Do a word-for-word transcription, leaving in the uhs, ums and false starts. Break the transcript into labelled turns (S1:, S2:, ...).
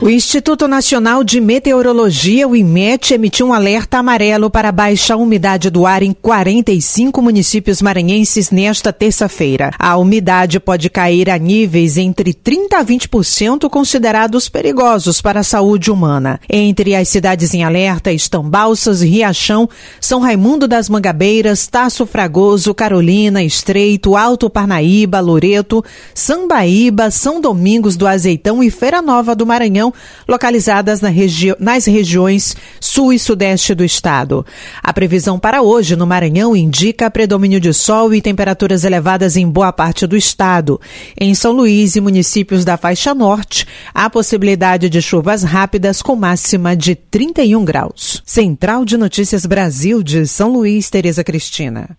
S1: O Instituto Nacional de Meteorologia, o IMET, emitiu um alerta amarelo para a baixa umidade do ar em quarenta e cinco municípios maranhenses nesta terça-feira. A umidade pode cair a níveis entre trinta a vinte por cento, considerados perigosos para a saúde humana. Entre as cidades em alerta estão Balsas, Riachão, São Raimundo das Mangabeiras, Taço Fragoso, Carolina, Estreito, Alto Parnaíba, Loreto, Sambaíba, São Domingos do Azeitão e Feira Nova do Maranhão, localizadas na regi- nas regiões sul e sudeste do estado. A previsão para hoje no Maranhão indica predomínio de sol e temperaturas elevadas em boa parte do estado. Em São Luís e municípios da faixa norte, há possibilidade de chuvas rápidas com máxima de trinta e um graus. Central de Notícias Brasil de São Luís, Tereza Cristina.